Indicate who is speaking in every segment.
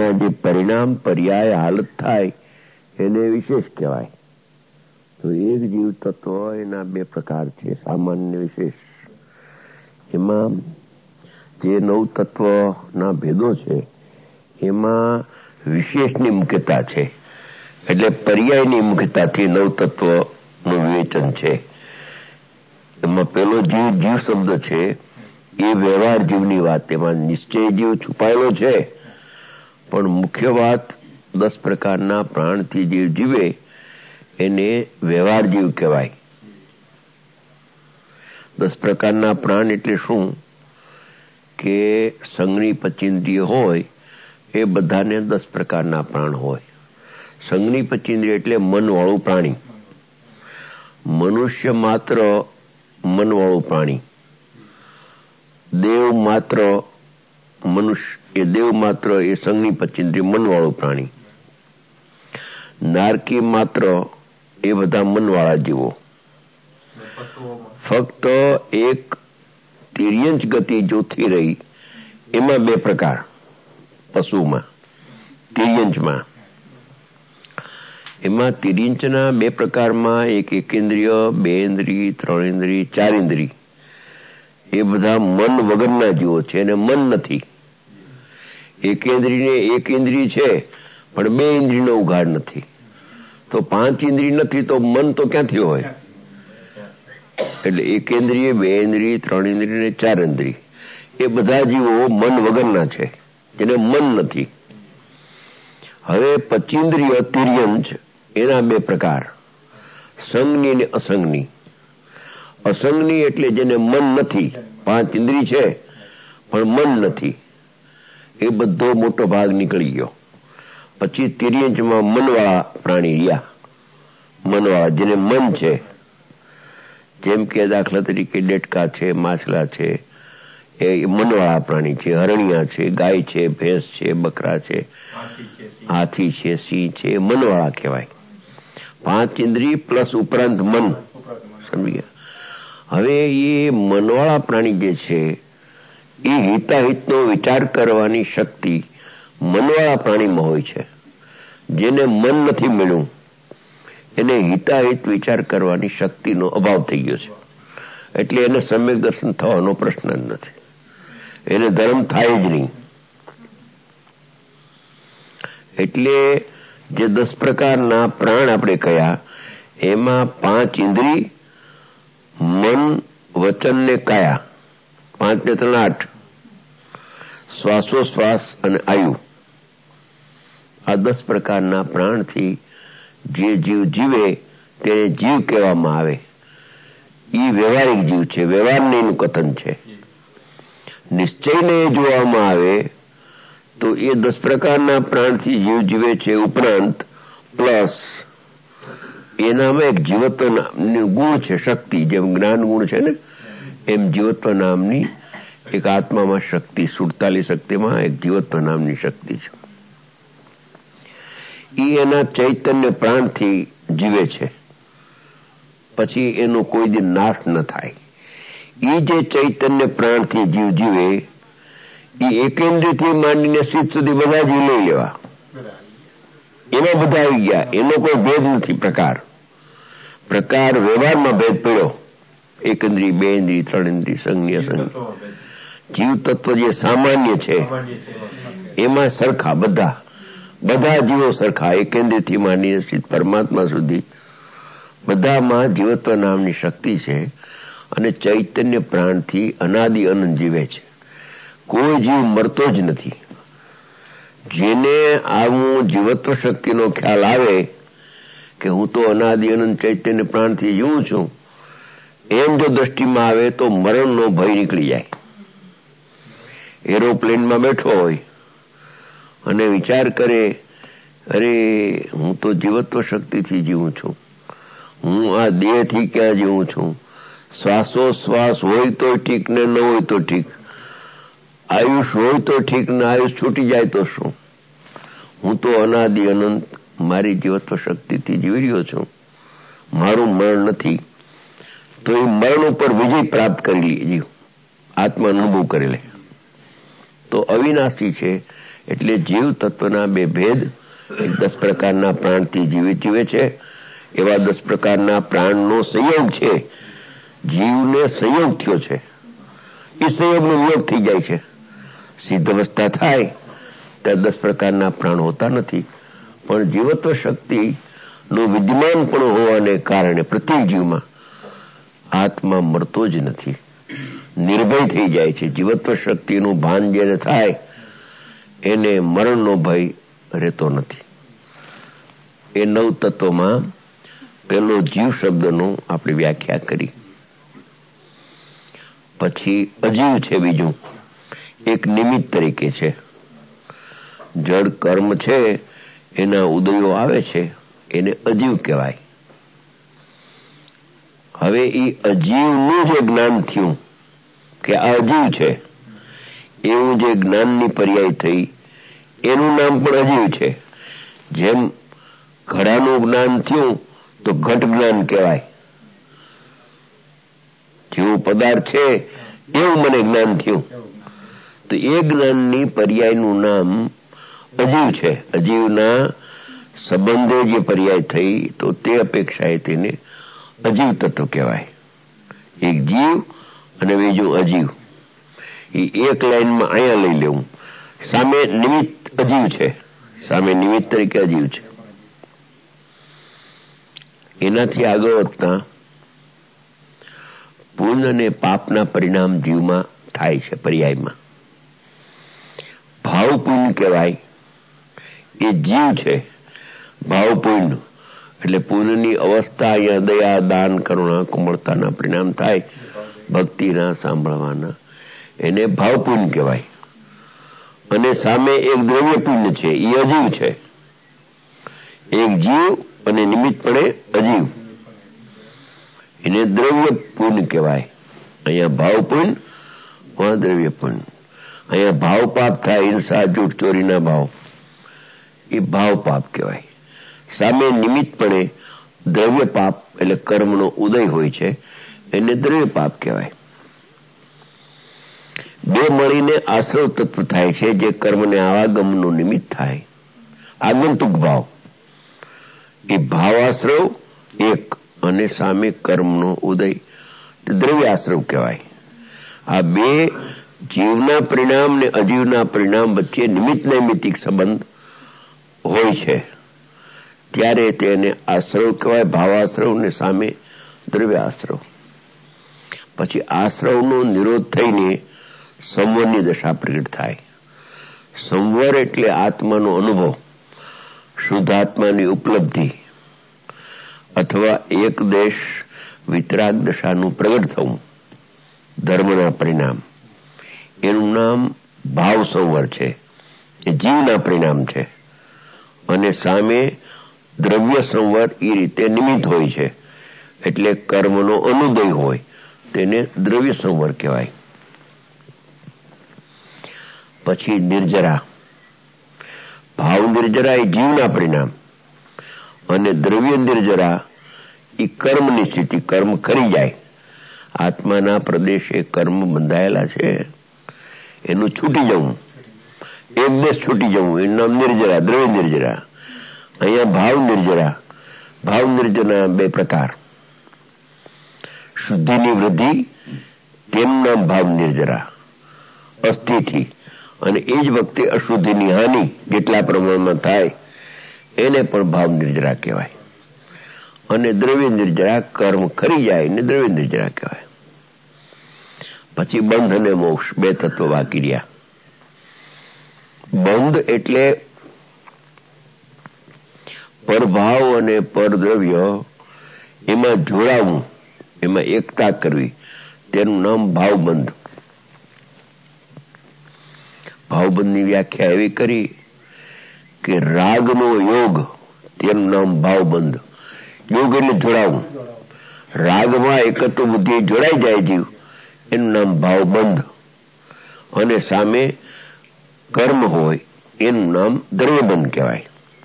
Speaker 1: એના જે પરિણામ પર્યાય હાલત થાય એને વિશેષ કહેવાય. તો એક જીવ તત્વ એના બે પ્રકાર છે, સામાન્ય વિશેષ. એમાં જે નવ તત્વના ભેદો છે એમાં વિશેષની મુખ્યતા છે, એટલે પર્યાયની મુખ્યતાથી નવ તત્વનું વિવેચન છે. એમાં પેલો જીવ શબ્દ છે એ વ્યવહાર જીવની વાત, એમાં નિશ્ચય જીવ છુપાયેલો છે, પણ મુખ્ય વાત 10 પ્રકારના પ્રાણથી જીવ જીવે એને વ્યવહાર જીવ કહેવાય. 10 પ્રકારના પ્રાણ એટલે શું કે સંઘની પચેન્દ્રિય હોય એ બધાને 10 પ્રકારના પ્રાણ હોય. સંઘની પચેન્દ્રિય એટલે મનવાળું પ્રાણી. મનુષ્ય માત્ર મનવાળું પ્રાણી, દેવ માત્ર એ સંઘની પચેન્દ્રિય મનવાળું પ્રાણી, નારકી માત્ર એ બધા મનવાળા જીવો. ફક્ત એક તિર્યંચ ગતિ જોથી રહી એમાં 2 પ્રકાર પશુમાં, તિર્યંચમાં. એમાં તિર્યંચના 2 પ્રકારમાં એક એકેન્દ્રિય, 2 ઇન્દ્રિય, 3 ઇન્દ્રિય, 4 ઇન્દ્રિય એ બધા મન વગરના જીવો છે, એને મન નથી. એકેન્દ્રિયને 1 ઇન્દ્રિય છે પણ 2 ઇન્દ્રિયનો ઉઘાડ નથી, તો 5 ઇન્દ્રિય નથી તો મન તો ક્યાંથી હોય? એટલે એકેન્દ્રિય, 2 ઇન્દ્રિય, 3 ઇન્દ્રિય ને 4 ઇન્દ્રિય એ બધા જીવો મન વગરના છે, જેને મન નથી. હવે પચીન્દ્રિય તિર્યંચ એના 2 પ્રકાર, સંઘની અને અસંઘની. અસંઘની એટલે જેને મન નથી, 5 ઇન્દ્રિય છે પણ મન નથી, એ બધો મોટો ભાગ નીકળી ગયો. પછી તિર્યંચમાં મનવાળા પ્રાણી રહ્યા, મનવાળા જેને મન છે, જેમ કે દાખલા તરીકે ડેટકા છે, માછલા છે, એ મનવાળા પ્રાણી છે. હરણિયા છે, ગાય છે, ભેંસ છે, બકરા છે, હાથી છે, સિંહ છે, એ મનવાળા કહેવાય. 5 ઇન્દ્રિય પ્લસ ઉપરાંત મન, સમજી ગયા? હવે એ મનવાળા પ્રાણી જે છે એ હિતાહિતનો વિચાર કરવાની શક્તિ મનવાળા પ્રાણીમાં હોય છે. જેને મન નથી મળ્યું એને હિતાહિત વિચાર કરવાની શક્તિનો અભાવ થઈ ગયો છે, એટલે એને સમ્યક દર્શન થવાનો પ્રશ્ન જ નથી, એને ધર્મ થાય જ નહીં. એટલે જે 10 પ્રકારના પ્રાણ આપણે કહ્યા એમાં 5 ઇન્દ્રિય, મન, વચન ને કાયા, 5 ને 3 8, શ્વાસોશ્વાસ અને આયુ, આ 10 પ્રકારના પ્રાણથી જે જીવ જીવે તેને જીવ કહેવામાં આવે. એ વ્યવહારિક જીવ છે, વ્યવહારને એનું કથન છે. નિશ્ચયને જોવામાં આવે તો એ 10 પ્રકારના પ્રાણથી જીવ જીવે છે, ઉપરાંત પ્લસ એનામાં એક જીવત્વ નામનું ગુણ છે, શક્તિ. જેમ જ્ઞાન ગુણ છે ને એમ જીવત્વ નામની એક આત્મામાં શક્તિ, 47 શક્તિમાં એક જીવત્વ નામની શક્તિ છે. એ એના ચૈતન્ય પ્રાણથી જીવે છે, પછી એનો કોઈ દિન નાશ ન થાય. એ જે ચૈતન્ય પ્રાણથી જીવ જીવે એ એકેન્દ્રિયથી માંડીને સ્થિત સુધી બધા જીવ લઈ લેવા, એમાં બધા આવી ગયા, એનો કોઈ ભેદ નથી. પ્રકાર વ્યવહારમાં ભેદ પડ્યો, 1 ઇન્દ્રિય, 2 ઇન્દ્રિય, 3 ઇન્દ્રિય, સંઘની અસંઘની. જીવ તત્વ જે સામાન્ય છે એમાં સરખા બધા જીવો સરખા, એકેન્દ્રિયથી માંડીને સ્થિત પરમાત્મા સુધી બધામાં જીવત્વ નામની શક્તિ છે, અને ચૈતન્ય પ્રાણથી અનાદિ અનંત જીવે છે. કોઈ જીવ મરતો જ નથી. જેને આવું જીવત્વ શક્તિનો ખ્યાલ આવે કે હું તો અનાદિ અનંત ચૈતન્ય પ્રાણથી જીવું છું, એમ જો દ્રષ્ટિમાં આવે તો મરણનો ભય નીકળી જાય. એરોપ્લેનમાં બેઠો હોય અને વિચાર કરે, અરે હું તો જીવત્વ શક્તિથી જીવું છું, હું આ દેહથી ક્યાં જીવું છું? શ્વાસોશ્વાસ હોય તો ઠીક ને ન હોય તો ઠીક, આયુષ હોય તો ઠીક ને આયુષ છૂટી જાય તો શું? હું તો અનાદિ અનંત મારી જીવત્વ શક્તિથી જીવી રહ્યો છું, મારું મરણ નથી. તો એ મરણ ઉપર વિજય પ્રાપ્ત કરી લે જીવ, આત્મા અનુભવ કરી લે તો અવિનાશી છે એટલે જીવ તત્વના બે ભેદ, 10 પ્રકારના પ્રાણથી જીવે છે, એવા 10 પ્રકારના પ્રાણનો સંયોગ છે. જીવને સંયોગ થયો છે, એ સંયોગનો વિયોગ થઈ જાય છે. સિદ્ધ અવસ્થા થાય ત્યાં 10 પ્રકારના પ્રાણ હોતા નથી, પણ જીવત્વ શક્તિનું વિદ્યમાન પણ હોવાને કારણે પ્રત્યેક જીવમાં આત્મા મરતો જ નથી, નિર્ભય થઈ જાય છે. જીવત્વ શક્તિનું ભાન જેને થાય એને મરણનો ભય રહેતો નથી. એ 9 તત્વમાં પેલો જીવ શબ્દનો આપણે વ્યાખ્યા કરી. પછી અજીવ છે બીજું, એક નિમિત્ત તરીકે છે. જડ કર્મ છે એના ઉદયો આવે છે, એને અજીવ કહેવાય. હવે એ અજીવનું જે જ્ઞાન થયું કે આ અજીવ છે, એવું જે જ્ઞાનની પર્યાય થઈ એનું નામ પણ અજીવ છે. જેમ ઘડાનું જ્ઞાન થયું તો ઘટ જ્ઞાન કહેવાય. જેવું પદાર્થ છે એવું મને જ્ઞાન થયું, તો એ જ્ઞાનની પર્યાયનું નામ અજીવ છે. અજીવના સંબંધે જે પર્યાય થઈ તો તે અપેક્ષાએ તેને અજીવ તત્વ કહેવાય. એક જીવ અને બીજું અજીવ, એ એક લાઈનમાં અહીંયા લઈ લેવું. સામે નિમિત્ત અજીવ છે, સામે નિમિત્ત તરીકે અજીવ છે. એનાથી આગળ વધતા પુણ્ય અને પાપના પરિણામ જીવમાં થાય છે. પર્યાયમાં ભાવ પુણ્ય કહેવાય, એ જીવ છે. ભાવ પુણ્ય એટલે પુણ્યની અવસ્થા અહીંયા દયા, દાન, કરુણા, કોમળતાના પરિણામ થાય, ભક્તિના, સાંભળવાના, એને ભાવ પુણ્ય કહેવાય. અને સામે એક દ્રવ્ય પુણ્ય છે, એ અજીવ છે. એક જીવ અને નિમિત્તપણે અજીવ, એને દ્રવ્ય પુણ્ય કહેવાય. અહીંયા ભાવ પુણ્ય, વહાં દ્રવ્ય પુણ્ય. અહીંયા ભાવ પાપ થાય, હિંસા, જૂઠ, ચોરીના ભાવ, એ ભાવ પાપ કહેવાય. સામે નિમિત્તપણે દ્રવ્ય પાપ એટલે કર્મનો ઉદય હોય છે, એને દ્રવ્ય પાપ કહેવાય. બે મળીને આશ્રવ તત્વ થાય છે, જે કર્મને આવાગમનું નિમિત્ત થાય. આગંતુક ભાવ, એ ભાવાશ્રવ એક, અને સામે કર્મનો ઉદય તે દ્રવ્ય આશ્રવ કહેવાય. આ બે જીવના પરિણામ ને અજીવના પરિણામ વચ્ચે નિમિત્ત નૈમિત્તિક સંબંધ હોય છે, ત્યારે તેને આશ્રવ કહેવાય, ભાવાશ્રવ, ને સામે દ્રવ્ય આશ્રવ. પછી આશ્રવનો નિરોધ થઈને સંવરની દશા પ્રગટ થાય. સંવર એટલે આત્માનો અનુભવ, શુદ્ધ આત્માની ઉપલબ્ધિ, અથવા એક દેશ વિતરાગ દશાનું પ્રગટ થવું, ધર્મના પરિણામ. એનું નામ ભાવ સંવર છે, એ જીવના પરિણામ છે. અને સામે દ્રવ્ય સંવર એ રીતે નિમિત્ત હોય છે, એટલે કર્મનો અનુદય હોય, તેને દ્રવ્ય સંવર કહેવાય. પછી નિર્જરા, ભાવ નિર્જરા એ જીવના પરિણામ, અને દ્રવ્ય નિર્જરા એ કર્મની સ્થિતિ, કર્મ કરી જાય. આત્માના પ્રદેશે કર્મ બંધાયેલા છે, એનું છૂટી જવું, એક દેશ છૂટી જવું, એનું નામ નિર્જરા, દ્રવ્ય નિર્જરા. અહીંયા ભાવ નિર્જરા. ભાવ નિર્જરા બે પ્રકાર, શુદ્ધિની વૃદ્ધિ, તેનું નામ ભાવ નિર્જરા, અસ્થિથી. અને એ જ વખતે અશુદ્ધિની હાનિ જેટલા પ્રમાણમાં થાય એને પણ ભાવ નિર્જરા કહેવાય. અને દ્રવ્ય નિર્જરા, કર્મ કરી જાય એને દ્રવ્ય નિર્જરા કહેવાય. પછી બંધ અને મોક્ષ, બે તત્વ બાકી રહ્યા. બંધ એટલે પરભાવ અને પરદ્રવ્ય એમાં જોડાવું, એમાં એકતા કરવી, તેનું નામ ભાવબંધ. ભાવબંધની વ્યાખ્યા એવી કરી કે રાગનો યોગ, તેનું નામ ભાવબંધ. યોગ એટલે જોડાવું, રાગમાં એકત્વ બુદ્ધિ જોડાઈ જાય જીવ, એનું નામ ભાવબંધ. અને સામે કર્મ હોય એનું નામ દ્રવ્યબંધ કહેવાય.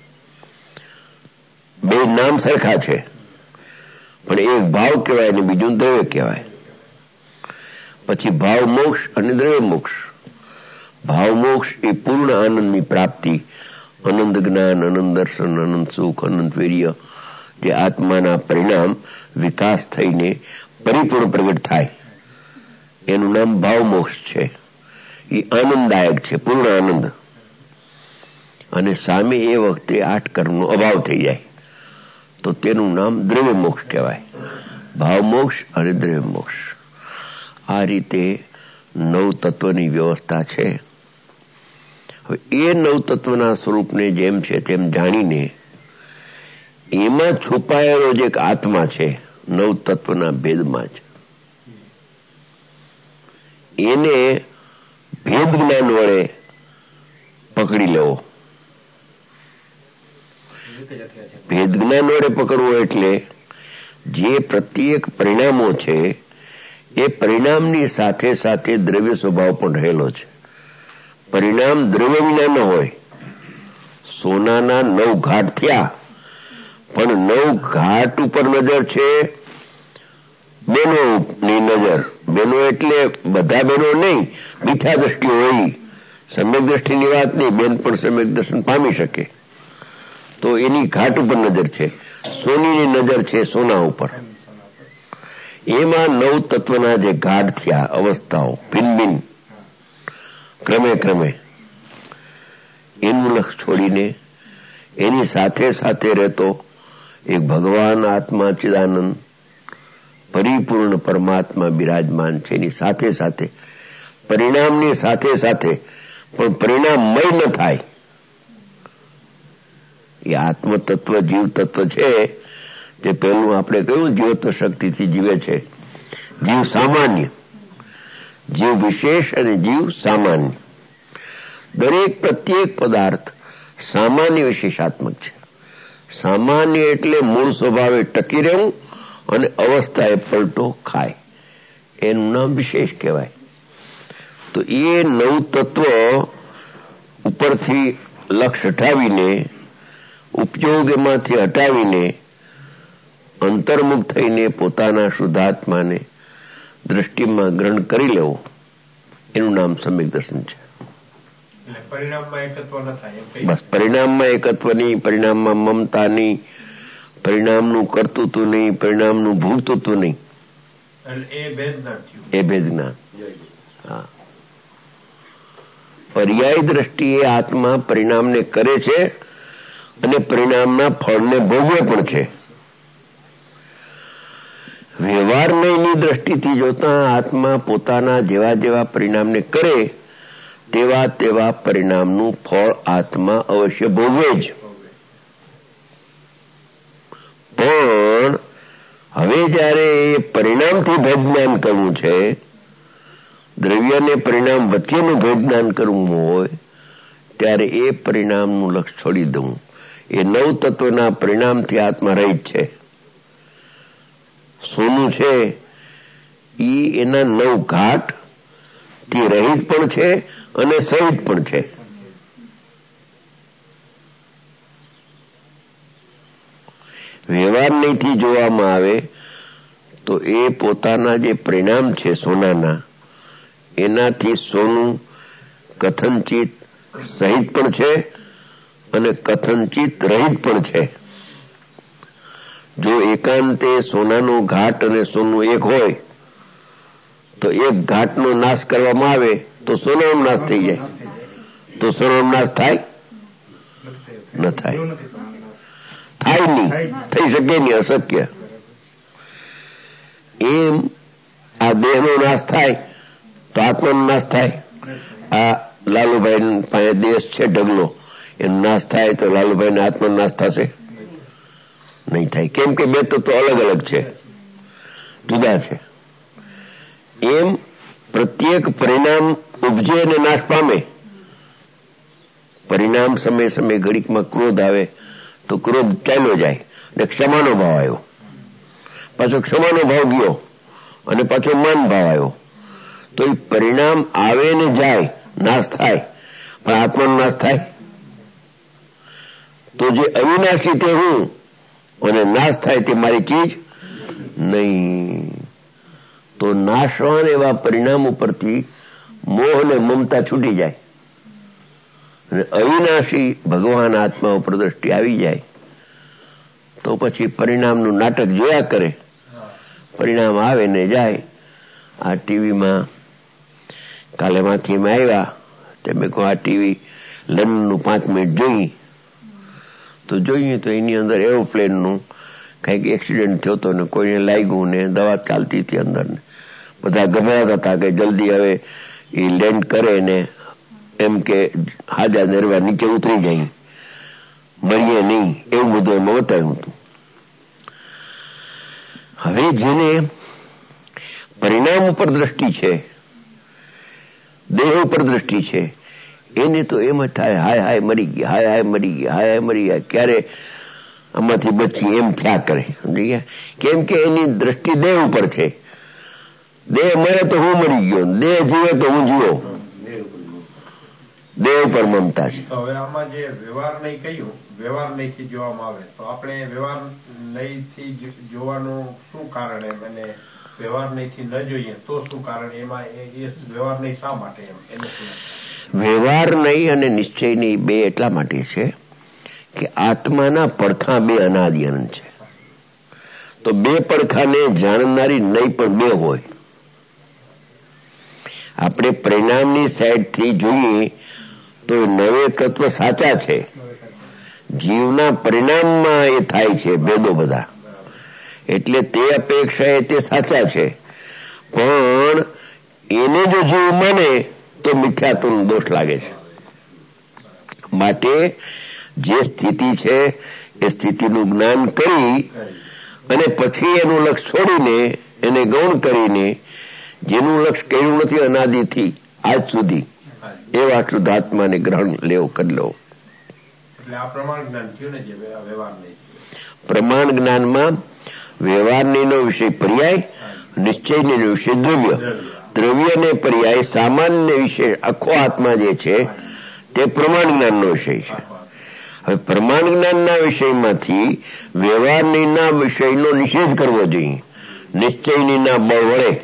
Speaker 1: બે નામ સરખા છે, પણ એક ભાવ કહેવાય અને બીજું દ્રવ્ય કહેવાય. પછી ભાવ મોક્ષ અને દ્રવ્ય મોક્ષ. ભાવમોક્ષ એ પૂર્ણ આનંદની પ્રાપ્તિ, અનંત જ્ઞાન, અનંત દર્શન, અનંત સુખ, અનંત વીર્ય, જે આત્માના પરિણામ વિકાસ થઈને પરિપૂર્ણ પ્રગટ થાય, એનું નામ ભાવમોક્ષ છે. એ આનંદદાયક છે, પૂર્ણ આનંદ. અને સામે એ વખતે 8 કર્મનો અભાવ થઈ જાય તો તેનું નામ દ્રવ્ય મોક્ષ કહેવાય. ભાવમોક્ષ અને દ્રવ્ય મોક્ષ, આ રીતે 9 તત્વની વ્યવસ્થા છે. હવે એ 9 તત્વના સ્વરૂપને જેમ છે તેમ જાણીને એમાં છુપાયેલો જે એક આત્મા છે 9 તત્વના ભેદમાં જ, એને ભેદ જ્ઞાન વડે પકડી લેવો. ભેદ જ્ઞાન વડે પકડવો એટલે જે પ્રત્યેક પરિણામો છે એ પરિણામની સાથે સાથે દ્રવ્ય સ્વભાવ પણ રહેલો છે. પરિણામ દ્રવ્ય વિના ન હોય. સોનાના 9 ઘાટ થયા, પણ 9 ઘાટ ઉપર નજર છે બેનોની નજર. બેનો એટલે બધા બેનો નહીં, મિથ્યા દ્રષ્ટિ હોય. સમ્યક દ્રષ્ટિની વાત નહીં, બેન પણ સમ્યક દર્શન પામી શકે. તો એની ઘાટ ઉપર નજર છે. સોનીની નજર છે સોના ઉપર. એમાં 9 તત્વના જે ઘાટ થયા, અવસ્થાઓ ભિન્ન ભિન્ન, ક્રમે ક્રમે એનું લક્ષ છોડીને એની સાથે સાથે રહેતો એક ભગવાન આત્મા ચિદાનંદ પરિપૂર્ણ પરમાત્મા બિરાજમાન છે. એની સાથે સાથે પરિણામની સાથે સાથે પણ પરિણામમય ન થાય. એ આત્મતત્વ જીવ તત્વ છે, તે પહેલું આપણે કહ્યું જીવત્વ શક્તિથી જીવે છે. જીવ સામાન્ય, જીવ વિશેષ અને જીવ સામાન્ય. દરેક પ્રત્યેક પદાર્થ સામાન્ય વિશેષાત્મક છે. સામાન્ય એટલે મૂળ સ્વભાવે ટકી રહેવું અને અવસ્થાએ પલટો ખાય, એનું નામ વિશેષ કહેવાય. તો એ 9 તત્વ ઉપરથી લક્ષ હટાવીને, ઉપયોગ એમાંથી હટાવીને અંતર્મુખ થઈને પોતાના શુદ્ધાત્માને દ્રષ્ટિમાં ગ્રહણ કરી લેવું, એનું નામ સમ્યક દર્શન છે. બસ પરિણામમાં એકત્વ નહીં, પરિણામમાં મમતા નહીં, પરિણામનું કર્તૃત્વ નહીં, પરિણામનું ભોગતૃત્વ નહીં. એ ભેદ જ્ઞાન. હા, પર્યાય દ્રષ્ટિએ આત્મા પરિણામને કરે છે અને પરિણામના ફળને ભોગવે પણ છે. વ્યવહારની દ્રષ્ટિથી જોતા આત્મા પોતાના જેવા જેવા પરિણામને કરે તેવા તેવા પરિણામનું ફળ આત્મા અવશ્ય ભોગવે જ. પણ હવે જયારે એ પરિણામથી ભેદ જ્ઞાન કરવું છે, દ્રવ્ય અને પરિણામ વચ્ચેનું ભેદ જ્ઞાન કરવું હોય, ત્યારે એ પરિણામનું લક્ષ છોડી દઉં. એ 9 તત્વના પરિણામથી આત્મા રહિત છે. સોનું છે એ એના 9 ઘાટ થી રહિત પણ છે અને સહિત પણ છે. વ્યવહાર નહીંથી જોવામાં આવે તો એ પોતાના જે પરિણામ છે સોનાના, એનાથી સોનું કથનચિત સહિત પણ છે અને કથનચિત રહિત પણ છે. જો એકાંતે સોનાનો ઘાટ અને સોનું એક હોય તો એક ઘાટનો નાશ કરવામાં આવે તો સોનાનો નાશ થઈ જાય. તો સોનાનો નાશ થાય? ન થાય. થાય નહીં, થઈ શકે નહીં, અશક્ય. એમ આ દેહનો નાશ થાય તો આત્માનો નાશ થાય. આ લાલુભાઈ પાસે દેશ છે ઢગલો, એનો નાશ થાય તો લાલુભાઈ ના આત્માનો નાશ થશે? નહીં થાય. કેમ કે બે તત્વો અલગ અલગ છે, જુદા છે. એમ પ્રત્યેક પરિણામ ઉપજે અને નાશ પામે. પરિણામ સમય સમય ઘડીકમાં ક્રોધ આવે તો ક્રોધ ચાલ્યો જાય અને ક્ષમાનો ભાવ આવ્યો, પાછો ક્ષમાનો ભાવ ગયો અને પાછો માન ભાવ આવ્યો. તો એ પરિણામ આવે ને જાય, નાશ થાય, પણ આત્માનો નાશ થાય? તો જે અવિનાશી તે હું અને નાશ થાય તે મારી ચીજ નહીં. તો નાશવાન એવા પરિણામ ઉપરથી મોહ અને મમતા છૂટી જાય. અને અવિનાશી ભગવાન આત્મા ઉપર દ્રષ્ટિ આવી જાય તો પછી પરિણામનું નાટક જોયા કરે. પરિણામ આવે ને જાય. આ ટીવીમાં કાલે માંથીમાં આવ્યા તે મેં કહું આ ટીવી લંડનનું 5 મિનિટ જોઈએ તો એની અંદર એરોપ્લેનનું કંઈક એક્સિડન્ટ થયો હતો ને કોઈને લાગ્યું ને દવા ચાલતી હતી અંદર ને બધા ગભરાતા હતા કે જલ્દી હવે એ લેન્ડ કરે ને એમ કે હાજા નરવા નીચે ઉતરી જાય, મરીએ નહીં, એવું બધું એમાં બતાવ્યું હતું. હવે જેને પરિણામ ઉપર દ્રષ્ટિ છે, દેહ ઉપર દ્રષ્ટિ છે, એને તો એમ જ થાય હાય હાય મરી ગયા, હાય હાય મરી ગયા, હાય હાય મરી ગયા, ક્યારે આમાંથી બચી એમ થયા કરે. સમજી ગયા? કેમ કે એની દ્રષ્ટિ દેહ ઉપર છે. દેહ મરે તો હું મરી ગયો, દેહ જીવે તો હું જીવો. દેહ ઉપર મમતા છે.
Speaker 2: હવે આમાં જે વ્યવહાર નહીં કહ્યું, વ્યવહાર નહીં જોવામાં આવે તો આપણે વ્યવહાર નહીં જોવાનું શું કારણ એમ, અને વ્યવહાર નહીં ન જોઈએ તો શું કારણ? એમાં એ વ્યવહાર નહીં શા માટે એમ?
Speaker 1: વ્યવહાર નહીં અને નિશ્ચય નહીં બે એટલા માટે છે કે આત્માના પડખા બે અનાદિ અનંત છે. તો બે પડખાને જાણનારી નહીં પણ બે હોય. આપણે પરિણામની સાઈડથી જોઈએ તો નવે તત્વ સાચા છે, જીવના પરિણામમાં એ થાય છે ભેદો બધા, એટલે તે અપેક્ષાએ તે સાચા છે. પણ એને જો જીવ માને તો મિથ્યાત્વનો દોષ લાગે છે. માટે જે સ્થિતિ છે એ સ્થિતિનું જ્ઞાન કરી અને પછી એનું લક્ષ છોડીને એને ગૌણ કરીને જેનું લક્ષ કર્યું નથી અનાદિથી આજ સુધી એવા શુદ્ધાત્માને ગ્રહણ લેવો કરી લો. પ્રમાણ જ્ઞાનમાં વ્યવહારનો વિષય પર્યાય, નિશ્ચયનો વિષય દ્રવ્ય, દ્રવ્યને પર્યાય સામાન્ય વિષય આખો આત્મા જે છે તે પ્રમાણ જ્ઞાનનો વિષય છે. હવે પ્રમાણ જ્ઞાનના વિષયમાંથી વ્યવહારના વિષયનો નિષેધ કરવો જોઈએ. નિશ્ચયના બળ વડે,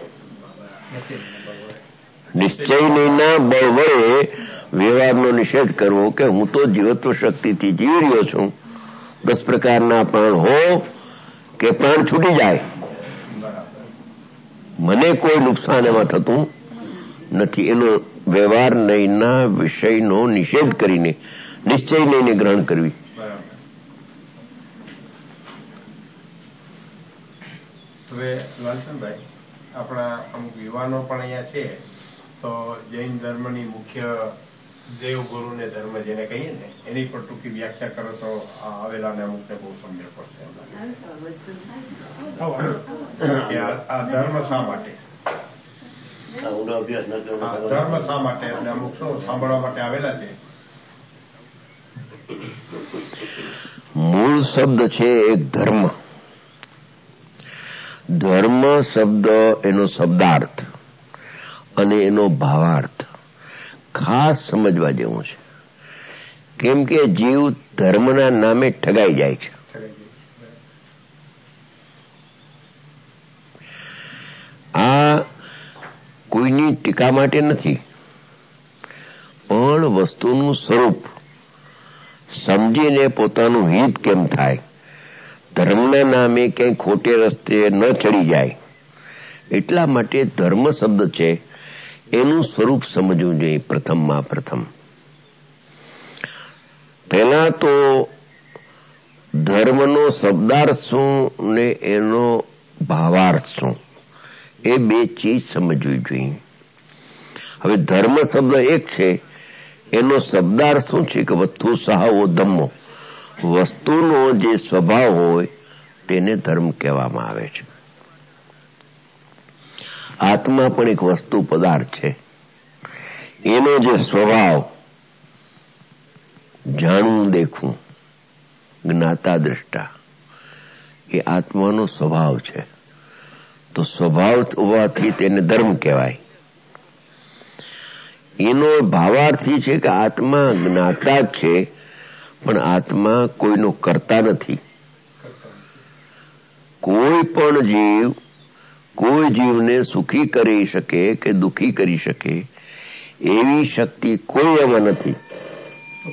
Speaker 1: નિશ્ચયના બળ વડે વ્યવહારનો નિષેધ કરવો કે હું તો જીવત્વ શક્તિથી જીવી રહ્યો છું. 10 પ્રકારના પ્રાણ હો કે પ્રાણ છૂટી જાય, મને કોઈ નુકસાન એમાં થતું નથી. એનો વ્યવહાર નહીંના વિષયનો નિષેધ કરીને નિશ્ચય નહીંને ગ્રહણ કરવી.
Speaker 2: હવે લાલચંદભાઈ, આપણા અમુક યુવાનો પણ અહીંયા છે તો જૈન ધર્મની મુખ્ય દેવગુરુ ને ધર્મ જેને કહીએ ને એની પર ટૂંકી વ્યાખ્યા કરો તો આવેલાને અમુકને બહુ સમજ પડશે. આ ધર્મ શા માટે, ધર્મ શા માટે, એટલે અમુક શું સાંભળવા માટે આવેલા છે.
Speaker 1: મૂળ શબ્દ છે એક ધર્મ. ધર્મ શબ્દ એનો શબ્દાર્થ અને એનો ભાવાર્થ ખાસ સમજવા જેવું છે. કેમ કે જીવ ધર્મના નામે ઠગાઈ જાય છે. આ કોઈની ટીકા માટે નથી, પણ વસ્તુનું સ્વરૂપ સમજીને પોતાનું હિત કેમ થાય, ધર્મના નામે ક્યાંય ખોટે રસ્તે ન ચડી જાય એટલા માટે ધર્મ શબ્દ છે એનું સ્વરૂપ સમજવું જોઈએ. પ્રથમમાં પ્રથમ પહેલા તો ધર્મનો શબ્દાર્થ શું ને એનો ભાવાર્થ શું એ બે ચીજ સમજવી જોઈએ. હવે ધર્મ શબ્દ એક છે, એનો શબ્દાર્થ શું છે કે વસ્તુ સહાવો ધમ્મો, વસ્તુનો જે સ્વભાવ હોય તેને ધર્મ કહેવામાં આવે છે. આત્મા પણ એક વસ્તુ પદાર્થ છે. એનો જે સ્વભાવ જાણવું, દેખવું, જ્ઞાતા દ્રષ્ટા એ આત્માનો સ્વભાવ છે. તો સ્વભાવ હોવાથી તેને ધર્મ કહેવાય. એનો ભાવાર્થી છે કે આત્મા જ્ઞાતા જ છે, પણ આત્મા કોઈનો કરતા નથી. કોઈ પણ જીવ કોઈ જીવને સુખી કરી શકે કે દુઃખી કરી શકે એવી શક્તિ કોઈ એમાં નથી.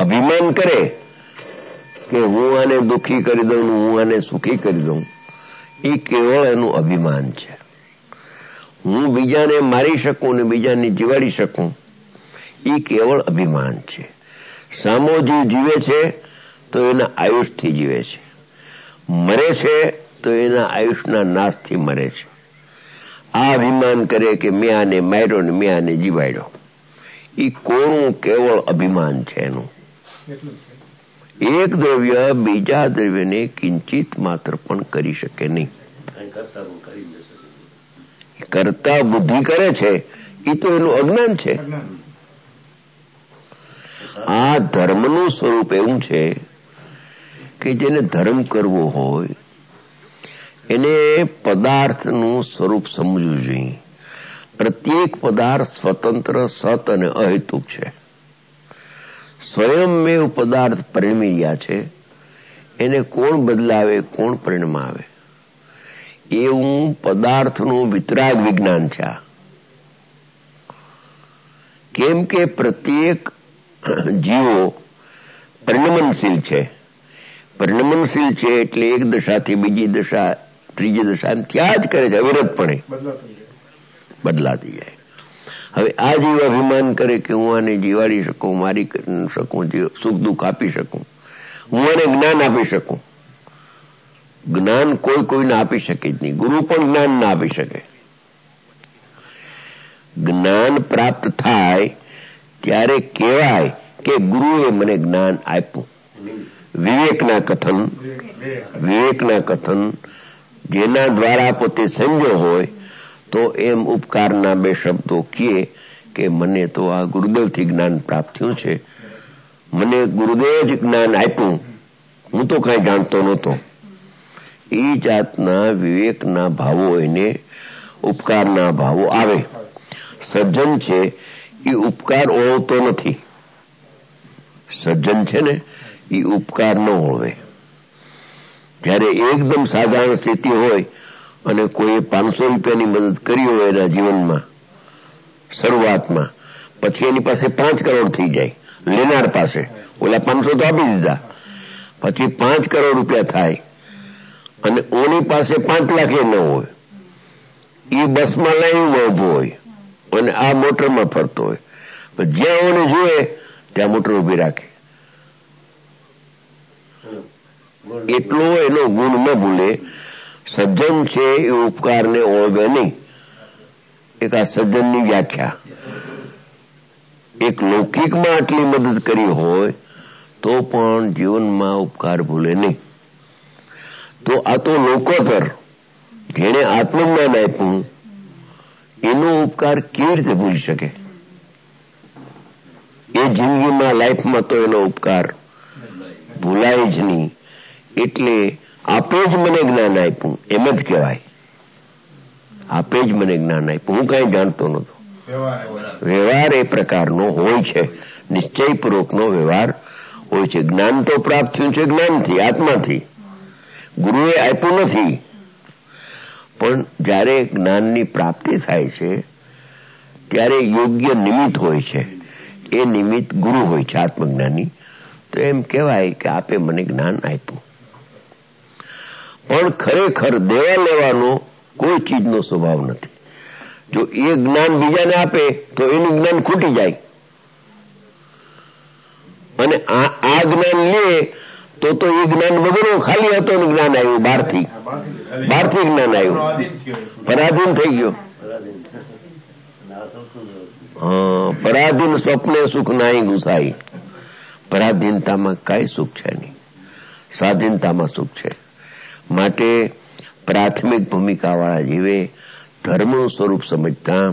Speaker 1: અભિમાન કરે કે હું આને દુઃખી કરી દઉં, હું આને સુખી કરી દઉં, એ કેવળ એનું અભિમાન છે. હું બીજાને મારી શકું ને બીજાને જીવાડી શકું, એ કેવળ અભિમાન છે. સામો જીવ જીવે છે તો એના આયુષથી જીવે છે, મરે છે તો એના આયુષના નાશથી મરે છે. આ અભિમાન કરે કે મેં આને માર્યો ને મેં આને જીવાડ્યો, એ કોનું કેવળ અભિમાન છે એનું. એક દ્રવ્ય બીજા દ્રવ્યને કિંચિત માત્ર પણ કરી શકે નહીં. કરતા બુદ્ધિ કરે છે એ તો એનું અજ્ઞાન છે. આ ધર્મનું સ્વરૂપ એવું છે કે જેને ધર્મ કરવો હોય એને પદાર્થનું સ્વરૂપ સમજવું જોઈએ. પ્રત્યેક પદાર્થ સ્વતંત્ર, સત અને અહેતુક છે. સ્વયંમેવ પદાર્થ પરિણમી રહ્યા છે, એને કોણ બદલાવે, કોણ પરિણમાવે, એવું પદાર્થનું વિતરાગ વિજ્ઞાન છે. કેમ કે પ્રત્યેક જીવો પરિણમનશીલ છે. પરિણમનશીલ છે એટલે એક દશાથી બીજી દશા, ત્રીજી દશા ત્યાં જ કરે છે, અવિરતપણે બદલાતી જાય. હવે આ જીવ અભિમાન કરે કે હું આને જીવાડી શકું, મારી શકું, સુખ દુઃખ આપી શકું, હું આને જ્ઞાન આપી શકું. જ્ઞાન કોઈ કોઈને આપી શકે જ નહીં. ગુરુ પણ જ્ઞાન ના આપી શકે. જ્ઞાન પ્રાપ્ત થાય ત્યારે કહેવાય કે ગુરુએ મને જ્ઞાન આપ્યું. વિવેકના કથન જેના દ્વારા પોતે સમજો હોય તો એમ ઉપકારના બે શબ્દો કહે કે મને તો આ ગુરુદેવથી જ્ઞાન પ્રાપ્ત થયું છે, મને ગુરુદેવ જ જ્ઞાન આપ્યું, હું તો કઈ જાણતો નહોતો. એ જાતના વિવેકના ભાવો એને ઉપકારના ભાવો આવે. સજ્જન છે એ ઉપકાર ઓળવતો નથી. સજ્જન છે ને એ ઉપકાર ન ઓળવે. જ્યારે એકદમ સાધારણ સ્થિતિ હોય અને કોઈ 500 રૂપિયાની મદદ કરી હોય એના જીવનમાં શરૂઆતમાં, પછી એની પાસે 5 કરોડ થઈ જાય લેનાર પાસે. ઓલા 500 તો આપી દીધા, પછી 5 કરોડ રૂપિયા થાય અને ઓની પાસે 5 લાખ એ ન હોય. એ બસમાં લાઈન ઉભો હોય અને આ મોટરમાં ફરતો હોય. જ્યાં ઓને જુએ ત્યાં મોટર ઉભી રાખે. એટલો એનો ગુણ ન ભૂલે. સજ્જન છે એ ઉપકારને ઓળવે નહીં. એક આ સજ્જનની વ્યાખ્યા. એક લૌકિકમાં આટલી મદદ કરી હોય તો પણ જીવનમાં ઉપકાર ભૂલે નહીં. તો આ તો લોકોતર જેને આત્મજ્ઞાન આપ્યું એનો ઉપકાર કેવી રીતે ભૂલી શકે? એ જિંદગીમાં, લાઈફમાં તો એનો ઉપકાર ભૂલાય જ નહીં. એટલે આપે જ મને જ્ઞાન આપ્યું એમ જ કહેવાય. આપે જ મને જ્ઞાન આપ્યું, હું કઈ જાણતો નહોતો. વ્યવહાર એ પ્રકારનો હોય છે, નિશ્ચયપૂર્વકનો વ્યવહાર હોય છે. જ્ઞાન તો પ્રાપ્ત થયું છે જ્ઞાનથી, આત્માથી, ગુરુએ આપ્યું નથી. પણ જ્યારે જ્ઞાનની પ્રાપ્તિ થાય છે ત્યારે યોગ્ય નિમિત્ત હોય છે. એ નિમિત્ત ગુરુ હોય છે, આત્મજ્ઞાની. તો એમ કહેવાય કે આપે મને જ્ઞાન આપ્યું. પણ ખરેખર દેવા લેવાનો કોઈ ચીજનો સ્વભાવ નથી. જો એ જ્ઞાન બીજાને આપે તો એનું જ્ઞાન ખૂટી જાય, અને આ જ્ઞાન લે તો એ જ્ઞાન વગરનું ખાલી હતો જ્ઞાન આવ્યું, બહારથી જ્ઞાન આવ્યું, પરાધીન થઈ ગયો. પરાધીન સ્વપ્ને સુખ નાઈ ઘુસાઈ. પરાધીનતામાં કઈ સુખ છે નહીં, સ્વાધીનતામાં સુખ છે. માટે પ્રાથમિક ભૂમિકાવાળા જીવે ધર્મનું સ્વરૂપ સમજતા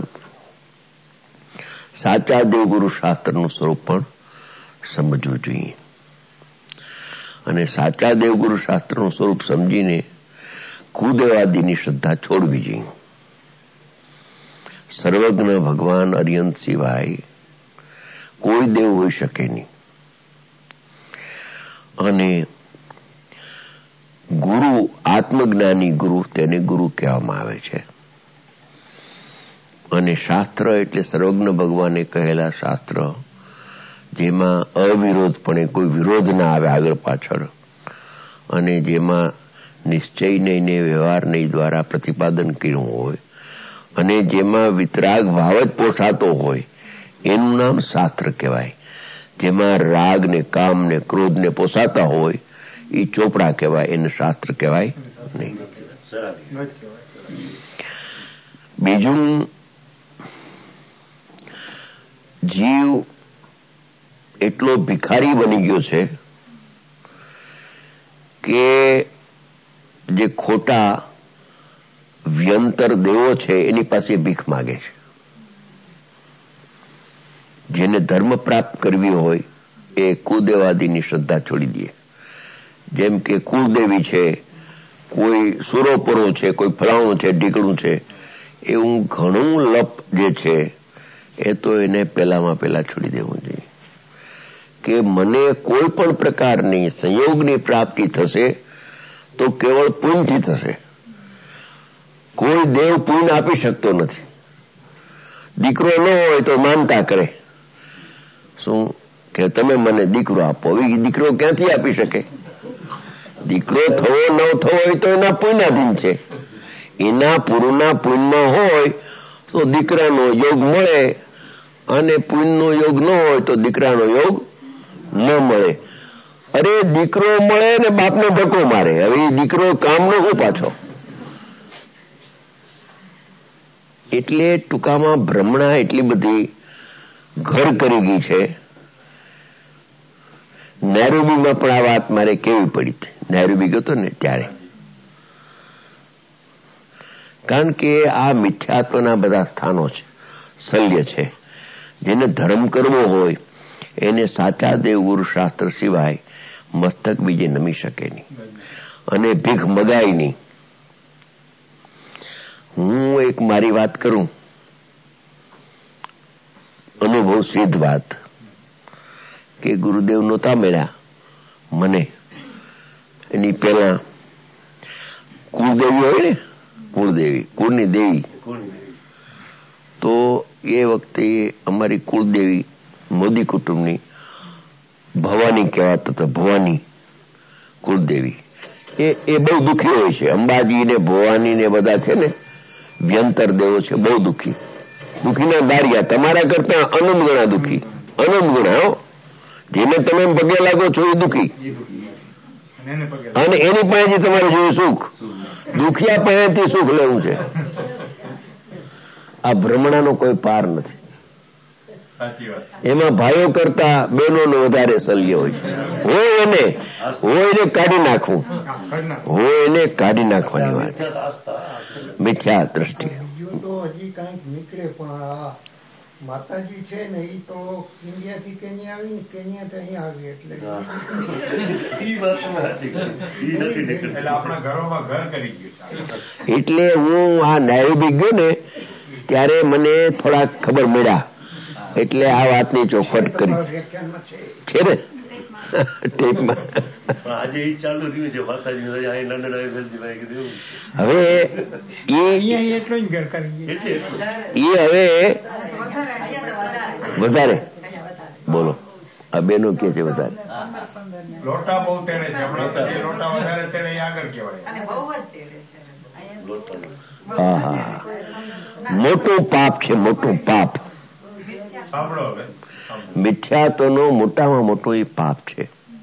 Speaker 1: સાચા દેવગુરુ શાસ્ત્રનું સ્વરૂપ પણ સમજવું જોઈએ. અને સાચા દેવગુરુ શાસ્ત્રનું સ્વરૂપ સમજીને કુદેવાદીની શ્રદ્ધા છોડવી જોઈએ. સર્વજ્ઞ ભગવાન અરિયંત સિવાય કોઈ દેવ હોઈ શકે નહીં. અને ગુરુ, આત્મજ્ઞાની ગુરુ, તેને ગુરુ કહેવામાં આવે છે. અને શાસ્ત્ર એટલે સર્વજ્ઞ ભગવાને કહેલા શાસ્ત્ર જેમાં અવિરોધપણે કોઈ વિરોધ ના આવે આગળ પાછળ, અને જેમાં નિશ્ચય નહીં વ્યવહાર નહીં દ્વારા પ્રતિપાદન કર્યું હોય, અને જેમાં વિતરાગ ભાવ જ પોષાતો હોય, એનું નામ શાસ્ત્ર કહેવાય. જેમાં રાગ ને કામ ને ક્રોધ ને પોસાતા હોય એ ચોપડા કહેવાય, એને શાસ્ત્ર કહેવાય નહીં. બીજું, જીવ એટલો ભિખારી બની ગયો છે કે જે ખોટા વ્યંતર દેવો છે એની પાસે ભીખ માગે છે. જેને ધર્મ પ્રાપ્ત કરવી હોય એ કુદેવાદીની શ્રદ્ધા છોડી દે. જેમ કે કુળદેવી છે, કોઈ સુરોપરો છે, કોઈ ફલાણું છે, ઢીકણું છે, એવું ઘણું લપ જે છે એ તો એને પહેલામાં પહેલા છોડી દેવું જોઈએ. કે મને કોઈ પણ પ્રકારની સંયોગની પ્રાપ્તિ થશે તો કેવળ પુણ્યથી થશે. કોઈ દેવ પુણ્ય આપી શકતો નથી. દીકરો ન હોય તો માનતા કરે, શું કે તમે મને દીકરો આપો. હવે દીકરો ક્યાંથી આપી શકે? દીકરો થવો ન થવો હોય તો એના પુણ્યાધીન છે. એના પૂરના પુણ્યમાં હોય તો દીકરાનો યોગ મળે, અને પુણ્યનો યોગ ન હોય તો દીકરાનો યોગ ન મળે. અરે દીકરો મળે ને બાપને ધક્કો મારે. હવે દીકરો કામનો શું પાછો? એટલે ટૂંકામાં ભ્રમણા એટલી બધી ઘર કરી ગઈ છે. નૈરોબીમાં પણ આ વાત મારે કેવી પડી હતી. નૈરોબી ગયો હતો ને ત્યારે, કારણ કે આ મિથ્યાત્વના બધા સ્થાનો છે, શલ્ય છે. જેને ધર્મ કરવો હોય એને સાચા દેવગુરુ શાસ્ત્ર સિવાય મસ્તક બીજે નમી શકે નહીં, અને ભીખ મગાય નહીં. હું એક મારી વાત કરું, અનુભવ સિદ્ધ વાત, કે ગુરુદેવ નહોતા મળ્યા મને. એની પહેલા કુળદેવી હોય ને, કુળદેવી, કુળની દેવી, તો એ વખતે અમારી કુળદેવી મોદી કુટુંબની ભવાની કહેવાતા હતા. ભવાની કુળદેવી એ બહુ દુઃખી હોય છે. અંબાજી ને ભવાની ને બધા છે ને વ્યંતર દેવો છે, બહુ દુઃખી. દુઃખીના દારિયા તમારા કરતા અનંત ગણા દુઃખી, અનંત ગણા. હો, જેને તમે પગે લાગો છો એ દુઃખી, અને એની પાસેથી તમારે જોયું સુખ. દુખિયા પાસેથી સુખ લેવું છે. આ ભ્રમણાનો કોઈ પાર નથી. એમાં ભાઈઓ કરતા બહેનોનો વધારે શલ્ય હોય છે. હોય એને કાઢી નાખવું, હોય એને કાઢી નાખવાની વાત, મિથ્યા દ્રષ્ટિ.
Speaker 3: હજી કઈક નીકળે, પણ માતાજી છે ને એ તો ઇન્ડિયાથી કેન્યા આવી ને કેન્યાથી અહીંયા આવી,
Speaker 1: એટલે હું આ નૈરોબી ગયો ને ત્યારે મને થોડા ખબર મળ્યા, એટલે આ વાતની ચોખવટ કરી છે ને ટેપમાં.
Speaker 4: આજે એ ચાલુ થયું છે માતાજી.
Speaker 1: હવે હવે વધારે બોલો. આ બેનો કે છે વધારે
Speaker 2: લોટા બહુ તેડે છે. લોટા વધારે તેડે આગળ કહેવાય.
Speaker 1: હા હા, મોટું પાપ છે, મોટું પાપ.
Speaker 2: સાંભળો હવે,
Speaker 1: મિથ્યાત્વનો મોટામાં મોટો એ પાપ છે.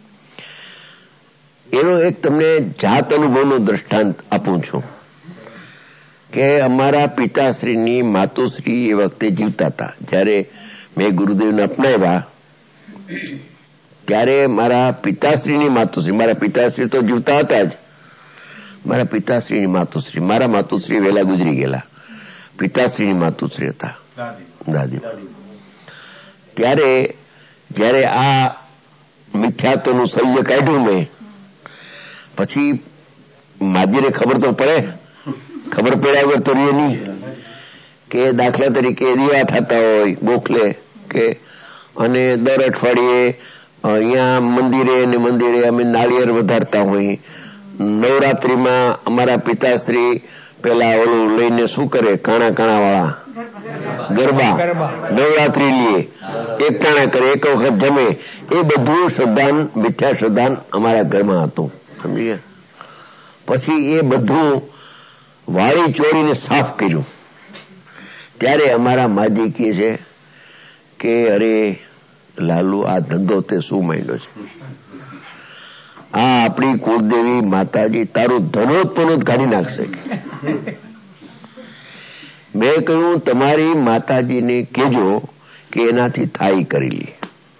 Speaker 1: એનો એક તમને જાત અનુભવનો દ્રષ્ટાંત આપું છું કે અમારા પિતાશ્રીની માતુશ્રી એ વખતે જીવતા હતા. જ્યારે મેં ગુરુદેવને અપનાવ્યા ત્યારે મારા પિતાશ્રીની માતુશ્રી, મારા પિતાશ્રી તો જીવતા હતા જ, મારા પિતાશ્રીની માતુશ્રી, મારા માતુશ્રી વહેલા ગુજરી ગયેલા, પિતાશ્રીની માતુશ્રી હતા દાદી. ત્યારે જયારે આ મિથ્યાત્વનું શલ્ય કાઢ્યું મેં, પછી માજીને ખબર તો પડે, ખબર પડ્યા વગર તો રહે નહીં. કે દાખલા તરીકે દીવા થતા હોય ગોખલે કે, અને દર અઠવાડિયે અહીંયા મંદિરે અમે નાળિયેર વધારતા હોય. નવરાત્રીમાં અમારા પિતાશ્રી પેલા ઓલું લઈને શું કરે, કાણા વાળા ગરબા, નવરાત્રી લીએ, એકટાણા કરે, એક વખત જમે, એ બધું શ્રદ્ધાન, મિથ્યા શ્રદ્ધાન અમારા ઘરમાં હતું. સમજી ગયા? પછી એ બધું વાળી ચોરીને સાફ કર્યું. ત્યારે અમારા માજી કહે છે કે અરે લાલુ, આ ધંધો તે શું માંડ્યો છે? આ આપણી કુળદેવી માતાજી તારું ધનોત્પન્ન કાઢી નાખશે. મેં કહ્યું તમારી માતાજીને કહેજો કે એનાથી થાય કરી લે.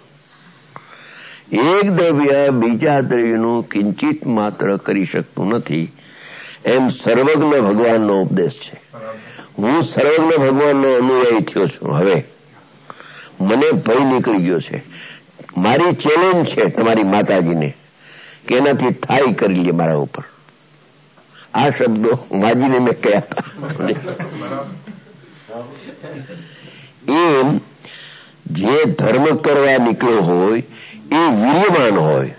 Speaker 1: એક દ્રવ્ય બીજા દ્રવ્યનું કિંચિત માત્ર કરી શકતું નથી, એમ સર્વજ્ઞ ભગવાનનો ઉપદેશ છે. હું સર્વજ્ઞ ભગવાનનો અનુયાયી થયો છું. હવે મને ભય નીકળી ગયો છે. મારી ચેલેન્જ છે તમારી માતાજીને કે એનાથી થાય કરી લે મારા ઉપર. આ શબ્દો માજીને મેં કહ્યા હતા. એમ જે ધર્મ કરવા નીકળ્યો હોય એ વીર્યવાન હોય.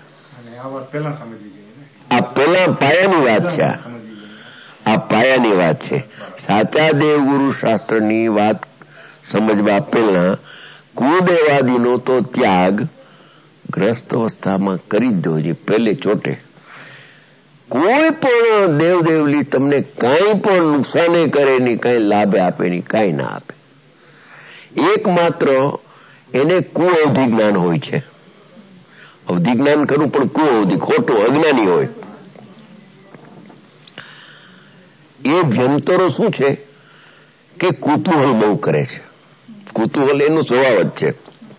Speaker 1: આ પેલા પાયાની વાત છે. આ પાયાની વાત છે. સાચા દેવગુરુ શાસ્ત્રની વાત સમજવા પહેલા કુળદેવાદીનો તો ત્યાગ ગ્રસ્ત અવસ્થામાં કરી જ દો છે પહેલે ચોટે. કોઈ પણ દેવદેવલી તમને કાંઈ પણ નુકસાને કરે નહીં, કાંઈ લાભે આપે નહીં, કાંઈ ના આપે. એકમાત્ર એને કુઅવધિ જ્ઞાન હોય છે. અવધિ જ્ઞાન કરવું પણ કુઅવધિ, ખોટું, અજ્ઞાની હોય. એ વ્યંતરો શું છે કે કુતૂહલ બહુ કરે છે. કુતૂહલ એનો સ્વભાવ જ છે.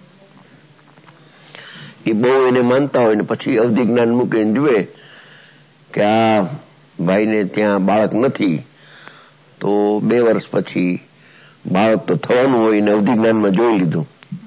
Speaker 1: એ બહુ એને માનતા હોય ને પછી અવધિ જ્ઞાન મૂકીને જુએ કે આ ભાઈને ત્યાં બાળક નથી, તો 2 વર્ષ પછી બાળક તો થવાનું હોય ને અવધિ જ્ઞાનમાં જોઈ લીધું.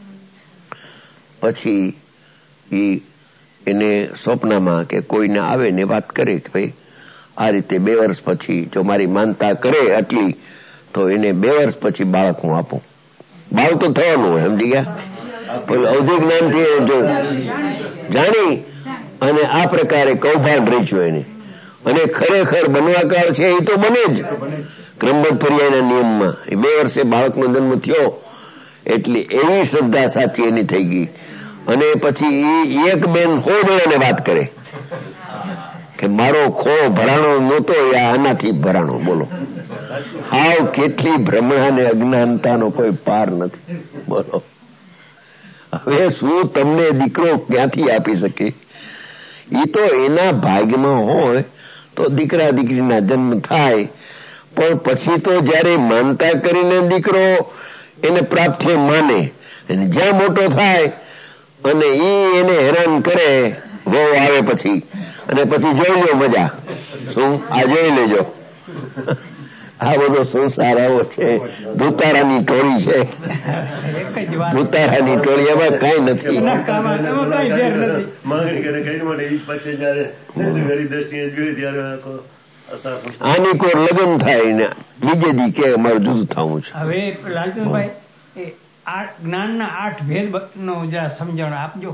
Speaker 1: પછી એને સ્વપ્નમાં કે કોઈને આવે ને વાત કરે કે ભાઈ આ રીતે 2 વર્ષ પછી જો મારી માનતા કરે આટલી તો એને 2 વર્ષ પછી બાળક હું આપું. બાળક તો થવાનું હોય, સમજી ગયા? પણ અવધિ જ્ઞાનથી જો જાણી અને આ પ્રકારે કૌભાંડ રચ્યું એને, અને ખરેખર બનવાકાળ છે એ તો બને જ. ક્રમબદ્ધ પર્યાયના નિયમમાં 2 વર્ષે બાળકનો જન્મ થયો એટલે એવી શ્રદ્ધા સાચી એની થઈ ગઈ. અને પછી એક બેન 100 જણાને વાત કરે કે મારો ખો ભરાણો નહોતો, આનાથી ભરાણો. બોલો, હાવ કેટલી ભ્રમણા ને અજ્ઞાનતાનો કોઈ પાર નથી. બોલો, હવે શું તમને દીકરો ક્યાંથી આપી શકે? એ તો એના ભાગ્યમાં હોય તો દીકરા દીકરીના જન્મ થાય, પણ પછી તો જયારે માનતા કરીને દીકરો એને પ્રાપ્ત માને, જ્યાં મોટો થાય અને એને હેરાન કરે, વહુ આવે પછી, અને પછી જોઈ લો મજા. શું આ જોઈ લેજો, આ બધો સંસાર આવો છે. ધુતારાની ટોળી છે, ધુતારાની ટોળી, એમાં કઈ નથી. આની કોર લગ્ન થાય ને બીજે દી કે અમારે જુદું થવું છે.
Speaker 3: હવે લાલચંદભાઈ, આ જ્ઞાનના 8 ભેદ નો જરા સમજણ આપજો.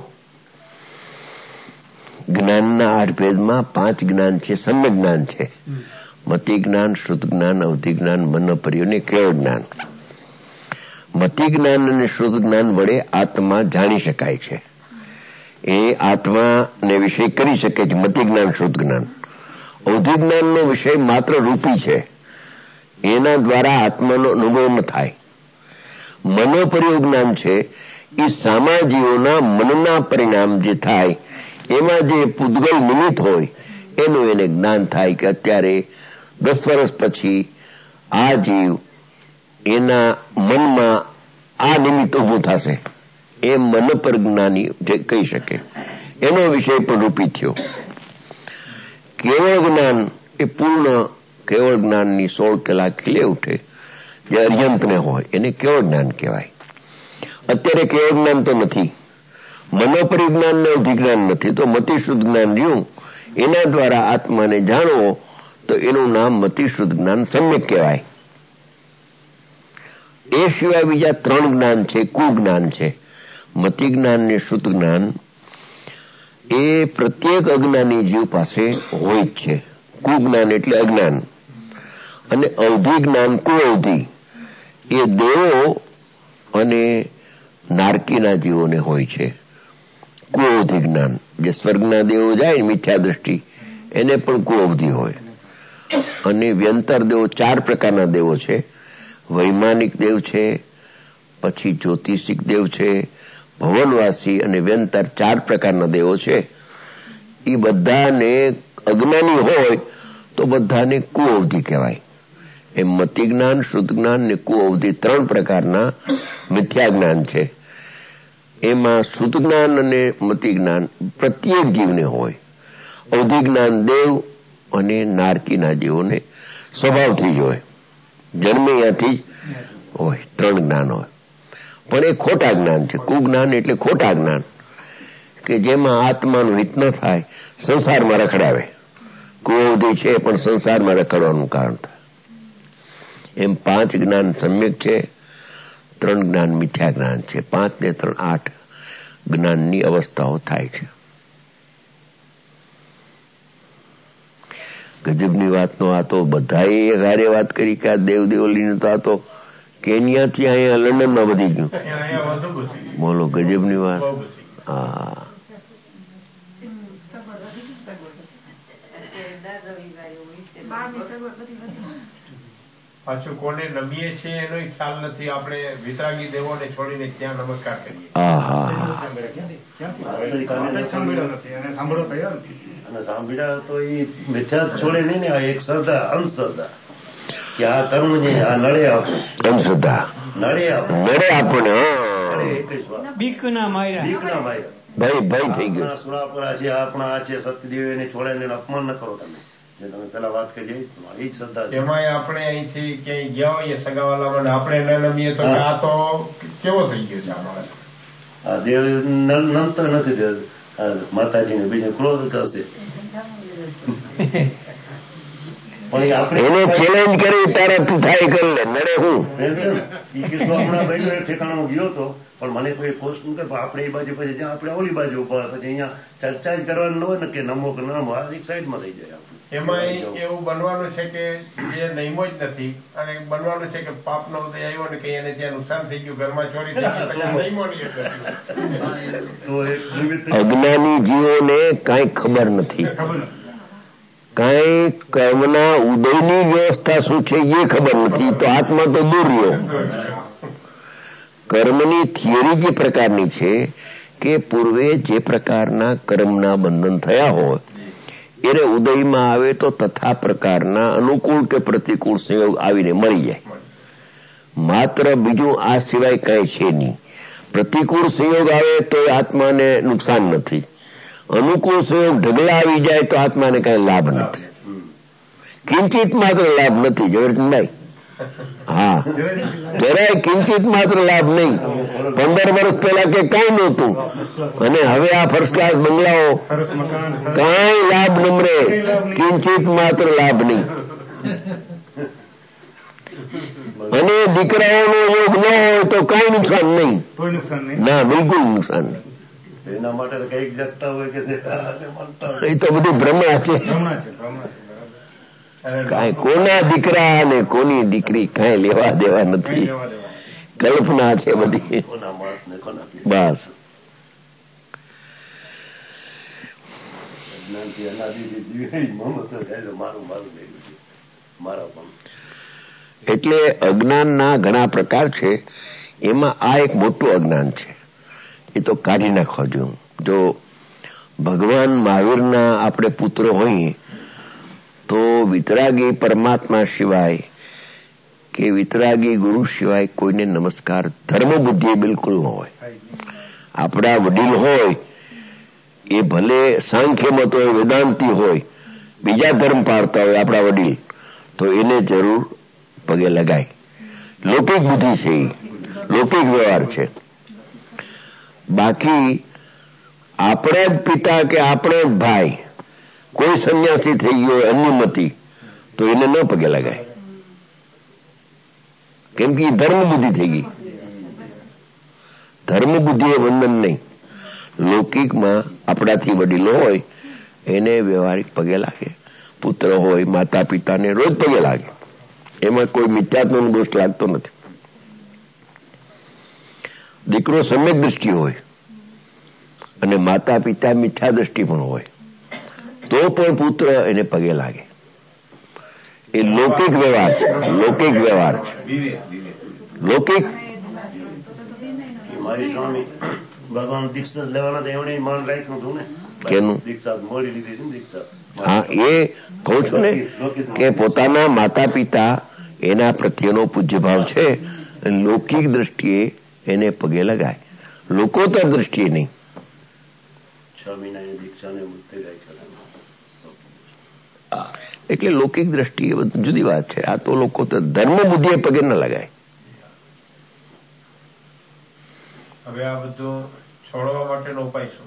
Speaker 1: જ્ઞાનના 8 ભેદમાં 5 જ્ઞાન છે. સમ્યક જ્ઞાન છે, મતિ જ્ઞાન, શુદ્ધ જ્ઞાન, અવધિ જ્ઞાન, મનોપર્ય અને કેવળ જ્ઞાન. મતિ જ્ઞાન અને શુદ્ધ જ્ઞાન વડે આત્મા જાણી શકાય છે. એ આત્માને વિષય કરી શકે છે. મતિ જ્ઞાન, શુદ્ધ જ્ઞાન. અવધિ જ્ઞાનનો વિષય માત્ર રૂપી છે, એના દ્વારા આત્માનો અનુભવ ન થાય. મનોપર્ય જ્ઞાન છે એ સામાજીઓના મનના પરિણામ જે થાય એમાં જે પૂતગલ નિમિત્ત હોય એનું એને જ્ઞાન થાય કે અત્યારે 10 વર્ષ પછી આ જીવ એના મનમાં આ નિમિત્ત ઉભું થશે, એમ મનોપર જ્ઞાની જે કહી શકે. એનો વિષય પણ રૂપી થયો. કેવળ જ્ઞાન એ પૂર્ણ કેવળ જ્ઞાનની 16 કલાક ખીલે ઉઠે જે અર્યંતને હોય એને કેવળ જ્ઞાન કહેવાય. અત્યારે કેવળ જ્ઞાન તો નથી, મનોપરિજ્ઞાન ને અધિજ્ઞાન નથી, તો મતિશુદ્ધ જ્ઞાન રહ્યું. એના દ્વારા આત્માને જાણવો તો એનું નામ મતિશુદ્ધ જ્ઞાન સમ્યક કહેવાય. એ સિવાય બીજા 3 જ્ઞાન છે, કુજ્ઞાન છે. મતિ જ્ઞાન ને શુદ્ધ જ્ઞાન એ પ્રત્યેક અજ્ઞાની જીવ પાસે હોય જ છે. કુજ્ઞાન એટલે અજ્ઞાન, અને અવધિ જ્ઞાન, કુઅવધિ, એ દેવો અને નારકીના જીવોને હોય છે કુઅવધિ જ્ઞાન. જે સ્વર્ગના દેવો જાય મિથ્યા દ્રષ્ટિ એને પણ કુઅવધિ હોય. અને વ્યંતર દેવો 4 પ્રકારના દેવો છે. વૈમાનિક દેવ છે, પછી જ્યોતિષિક દેવ છે, ભવનવાસી અને વ્યંતર 4 પ્રકારના દેવો છે. એ બધાને અજ્ઞાની હોય તો બધાને કુઅવધિ કહેવાય. એમ મતિ જ્ઞાન, શુદ્ધ જ્ઞાન ને કુઅવધિ 3 પ્રકારના મિથ્યા જ્ઞાન છે. એમાં શુદ્ધ જ્ઞાન અને મતિ જ્ઞાન પ્રત્યેક જીવને હોય. અવધિ જ્ઞાન દેવ અને નારકીના જીવોને સ્વભાવથી જ હોય, જન્મે ત્યાંથી જ હોય. 3 જ્ઞાન હોય. પણ એ ખોટા જ્ઞાન છે. કુજ્ઞાન એટલે ખોટા જ્ઞાન કે જેમાં આત્માનું હિત ન થાય, સંસારમાં રખડાવે. કુઅવધિ છે પણ સંસારમાં રખડવાનું કારણ થાય. એમ 5 જ્ઞાન સમ્યક છે, 3 જ્ઞાન મિથ્યા જ્ઞાન છે. 5 ને 3 8 જ્ઞાનની અવસ્થાઓ થાય છે. ગજબની વાતનો આ તો બધાએ હારે વાત કરી કે આ દેવદેવલીનું તો આ તો કેન્યાથી અહીંયા લંડનમાં વધી ગયું. બોલો ગજબની વાત. હા,
Speaker 2: પાછું કોને નમીએ છે એનો ખ્યાલ નથી. આપણે વિતરાગી દેવોને છોડીને ક્યાં નમસ્કાર કરીએ.
Speaker 4: અને સાંભળ્યા તો એ મિથ્યા છોડે નહીં ને. આ એક શ્રદ્ધા, અંધશ્રદ્ધા કે આ કર્મ ને આ નડે આપણું.
Speaker 1: અંધશ્રદ્ધા નડે આપણને.
Speaker 4: બીકના માર્યા
Speaker 1: ભય થઈ ગયો.
Speaker 4: સુરાપરા છે, આપણા આ છે, સત્યદેવ એને છોડે ને અપમાન ન કરો તમે. જે તમે પેલા વાત કરી એ જ શ્રદ્ધા છે.
Speaker 2: એમાં આપણે અહીંથી ક્યાંય ગયા હોઈએ સગાવાલામાં આપણે ન નમીએ તો આ તો કેવો થઈ ગયો છે અમારે.
Speaker 4: આ દેવ નમતો નથી દેવ માતાજીને બીજું ક્રોધ કરશે.
Speaker 1: એને ચેલેન્જ કરી તારાથી થાય કરી લે, નડે હું.
Speaker 4: હમણાં ભાઈ એક ઠેકાણો ગયો હતો પણ મને કોઈ પોસ્ટ ન કરે. આપણે એ બાજુ પછી જ્યાં આપણે ઓલી બાજુ ઉભા પછી અહીંયા ચર્ચા જ કરવાનું ન હોય ને કે નમો કે નમો, આ એક સાઈડમાં થઈ જાય.
Speaker 2: એમાં એવું બનવાનું છે કે જે નહીમો જ નથી અને બનવાનું છે કે પાપ નો ઉદય આવ્યો ને કે એને ત્યાં નુકસાન થઈ ગયું, ઘરમાં ચોરી થઈ ગઈ.
Speaker 1: અજ્ઞાની જીવોને કાંઈ ખબર નથી. કાંઈ કર્મના ઉદયની વ્યવસ્થા શું છે એ ખબર નથી. તો આત્મા તો દૂર રહ્યો. કર્મની થિયરી જે પ્રકારની છે કે પૂર્વે જે પ્રકારના કર્મના બંધન થયા હોય એને ઉદયમાં આવે તો તથા પ્રકારના અનુકૂળ કે પ્રતિકૂળ સંયોગ આવીને મળી જાય. માત્ર બીજું આ સિવાય કાંઈ છે નહીં. પ્રતિકૂળ સંયોગ આવે તો આત્માને નુકસાન નથી. અનુકૂળ સંયોગ ઢગલા આવી જાય તો આત્માને કાંઈ લાભ નથી. કિંચિત માત્ર લાભ નથી. ઝવેરચંદભાઈ, હા, જરાય કિંચિત માત્ર લાભ નહીં. 15 વર્ષ પહેલા કે કાંઈ નહોતું અને હવે આ ફર્સ્ટ ક્લાસ બંગલાઓ, કાંઈ લાભ નમરે, કિંચિત માત્ર લાભ નહીં. અને દીકરાઓનો યોગ ન હોય તો કાંઈ નુકસાન નહીં. ના, બિલકુલ નુકસાન નહીં.
Speaker 4: એના માટે કઈક જગતા હોય કે
Speaker 1: એ તો બધું ભ્રમણા છે. કાંઈ કોના દીકરા અને કોની દીકરી કાંઈ લેવા દેવા નથી. કલ્પના છે બધી. બસ એટલે અજ્ઞાનના ઘણા પ્રકાર છે. એમાં આ એક મોટું અજ્ઞાન છે. એ તો કાઢી નાખવા જોઈએ. જો ભગવાન મહાવીરના આપણે પુત્ર હોઈએ તો વિતરાગી પરમાત્મા સિવાય કે વિતરાગી ગુરુ સિવાય કોઈને નમસ્કાર ધર્મ બુદ્ધિ બિલકુલ ન હોય. આપણા વડીલ હોય એ ભલે સાંખ્ય મત હોય, વેદાંતિ હોય, બીજા ધર્મ પાળતા હોય આપણા વડીલ, તો એને જરૂર પગે લગાય. લૌકિક બુદ્ધિ છે, લૌકિક વ્યવહાર છે. બાકી આપણા જ પિતા કે આપણો જ ભાઈ કોઈ સંન્યાસી થઈ ગયો અન્યમતિ તો એને ન પગે લગાય, કેમ કે ધર્મ બુદ્ધિ થઈ ગઈ. ધર્મ બુદ્ધિ એ બંધન નહીં. લૌકિકમાં આપણાથી વડીલો હોય એને વ્યવહારિક પગે લાગે. પુત્ર હોય, માતા પિતાને રોજ પગે લાગે. એમાં કોઈ મિથ્યાત્વનો દોષ લાગતો નથી. દીકરો સમ્યક દ્રષ્ટિ હોય અને માતા પિતા મિથ્યા દ્રષ્ટિ પણ હોય તો પણ પુત્ર એને પગે લાગે. એ લૌકિક વ્યવહાર છે. લૌકિક વ્યવહાર છે. લૌકિક
Speaker 4: મારી સ્વામી ભગવાન દીક્ષા લેવાના તો એમણે માન રાખ્યું હતું ને.
Speaker 1: કેનું?
Speaker 4: દીક્ષા મોડી લીધી હતી ને દીક્ષા.
Speaker 1: હા, એ કહું છું ને કે પોતાના માતા પિતા એના પ્રત્યેનો પૂજ્યભાવ છે અને લૌકિક દ્રષ્ટિએ એને પગે લગાય, લોકોતર દ્રષ્ટિએ નહીં.
Speaker 4: 6 મહિનાની દીક્ષાને મુક્તિ રાખ્યા.
Speaker 1: એટલે લૌકિક દ્રષ્ટિએ બધું જુદી વાત છે. આ તો લોકો તો ધર્મ બુદ્ધિએ પગે ન લગાય.
Speaker 2: હવે આ બધું છોડવા માટેનો ઉપાય શું?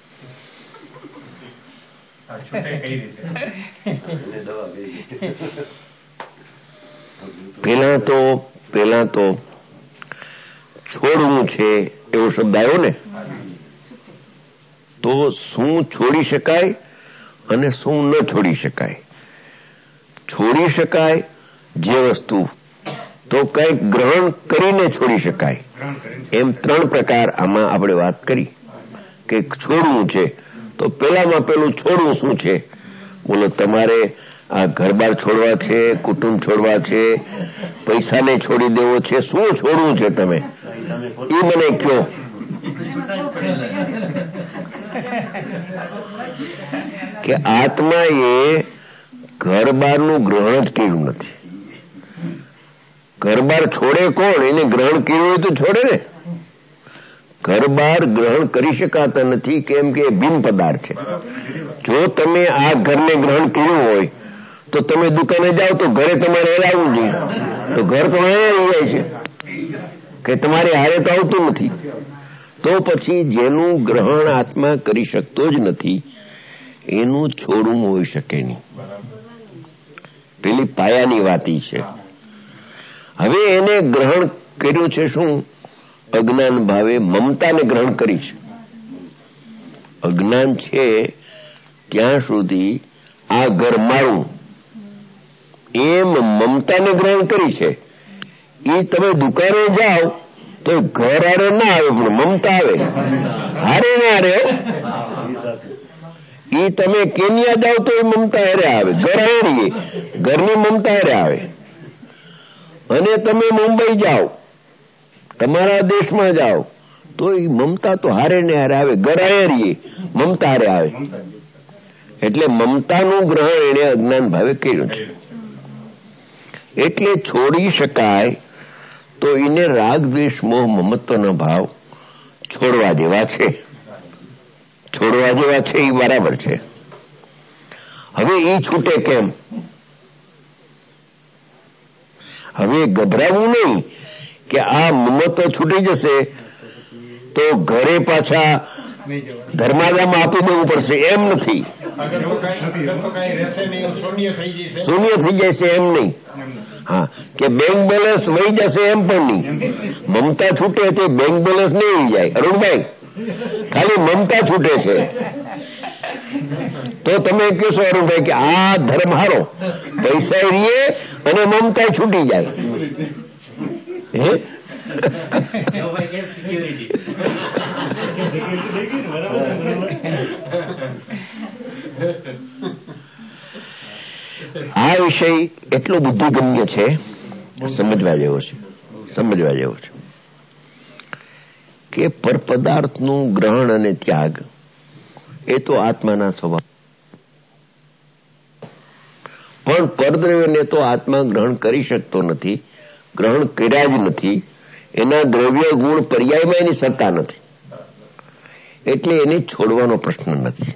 Speaker 2: આ છૂટે કઈ રીતે?
Speaker 4: એને દવા ગઈ.
Speaker 1: પેલા તો છોડવું છે એવો શબ્દ આવ્યો ને, તો શું છોડી શકાય અને શું ન છોડી શકાય. છોડી શકાય જે વસ્તુ તો કંઈક ગ્રહણ કરીને છોડી શકાય. એમ 3 પ્રકાર આમાં આપણે વાત કરી કે છોડવું છે. તો પેલામાં પેલું છોડવું શું છે? બોલો, તમારે આ ઘર-બાર છોડવા છે, કુટુંબ છોડવા છે, પૈસાને છોડી દેવો છે, શું છોડવું છે તમે એ મને કહો. કે આત્માએ ઘર-બારનું ગ્રહણ જ કર્યું નથી. ઘર-બાર છોડે કોણ? એને ગ્રહણ કર્યું હોય તો છોડે ને. ઘર-બાર ગ્રહણ કરી શકાતા નથી, કેમ કે બિન પદાર્થ છે. જો તમે આ ઘરને ગ્રહણ કર્યું હોય તો તમે દુકાને જાઓ તો ઘરે તમારે આવવું જોઈએ, તો ઘર તો આવી જાય છે કે તમારે હારે તો આવતું નથી. તો પછી જેનું ગ્રહણ આત્મા કરી શકતો જ નથી એનું છોડવું હોઈ શકે નહીં. પેલી પાયાની વાત છે. હવે એને ગ્રહણ કર્યું છે શું? અજ્ઞાન ભાવે મમતાને ગ્રહણ કરી છે. અજ્ઞાન છે ત્યાં સુધી આ ઘર મારું એમ મમતાને ગ્રહણ કરી છે. એ તમે દુકાને જાઓ તો ઘર હારે ના આવે પણ મમતા આવે. હારે ના હારે. એ તમે કેન્યા જાઓ તો એ મમતા હારે આવે, ઘર હારે, ઘરની મમતા હારે આવે. અને તમે મુંબઈ જાઓ, તમારા દેશમાં જાઓ તો એ મમતા તો હારે ને હારે આવે, ઘર હારે, મમતા હારે આવે. એટલે મમતાનું ગ્રહણ એને અજ્ઞાન ભાવે કર્યું છે. એટલે છોડી શકાય તો એને રાગ, દ્વેષ, મોહ, મમત્વનો ભાવ છોડવા જેવા છે. છોડવા જેવા છે એ બરાબર છે. હવે એ છૂટે કેમ? હવે ગભરાવું નહીં કે આ મમત્વ છૂટી જશે તો ઘરે પાછા ધર્માદામાં આપી દેવું પડશે, એમ નથી. શૂન્ય થઈ જશે એમ નહીં. હા, કે બેંક બેલેન્સ વહી જશે એમ પણ નહીં. મમતા છૂટે તે બેંક બેલેન્સ નહીં વહી જાય. અરુણભાઈ, ખાલી મમતા છૂટે છે. તો તમે કહેશો અરુણભાઈ કે આ ધર્મ હારો, પૈસા રીએ અને મમતા છૂટી જાય. હે આ વિષય એટલો બુદ્ધિગમ્ય છે, સમજવા જેવો છે. સમજવા જેવો છે કે પરપદાર્થનું ગ્રહણ અને ત્યાગ એ તો આત્માના સ્વભાવ, પણ પરદ્રવ્યને તો આત્મા ગ્રહણ કરી શકતો નથી, ગ્રહણ કર્યા જ નથી. એના દ્રવ્ય ગુણ પર્યાયમાં એની સત્તા નથી, એટલે એને છોડવાનો પ્રશ્ન નથી.